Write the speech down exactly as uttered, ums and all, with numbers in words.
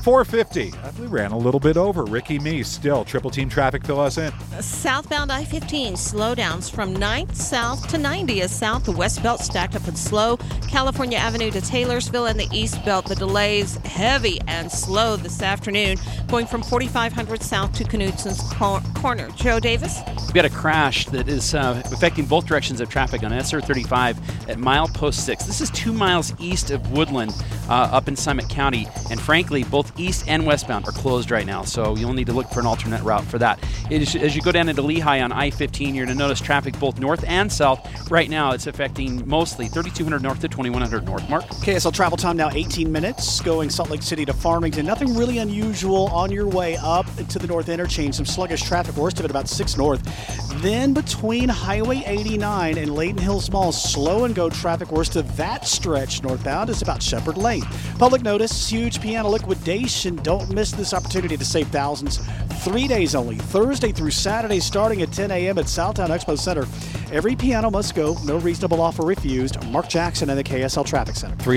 four fifty. We ran a little bit over. Ricky Meese still. Triple team traffic, fill us in. Southbound I fifteen, slowdowns from ninth south to ninetieth south. The west belt stacked up and slow. California Avenue to Taylorsville and the east belt. The delays heavy and slow this afternoon, going from forty-five hundred south to Knutson's cor- Corner. Joe Davis? We had a crash that is uh, affecting both directions of traffic on S R thirty-five at milepost six. This is two miles east of Woodland uh, up in Summit County. And frankly, both east and westbound are closed right now. So you'll need to look for an alternate route for that. It is, as you go down into Lehigh on I fifteen, you're going to notice traffic both north and south. Right now, it's affecting mostly thirty-two hundred north to twenty-one hundred north. Mark? K S L travel time now eighteen minutes, going Salt Lake City to Farmington. Nothing really unusual on your way up to the north interchange. Some sluggish traffic, worst of it about six north. Then between Highway eighty-nine and Layton Hills Mall, slow and go traffic. Worst of that stretch northbound is about Shepherd Lane. Public notice, huge piano liquidation. Don't miss this opportunity to save thousands. Three days only, Thursday through Saturday, starting at ten a.m. at Southtown Expo Center. Every piano must go. No reasonable offer refused. Mark Jackson and the K S L Traffic Center.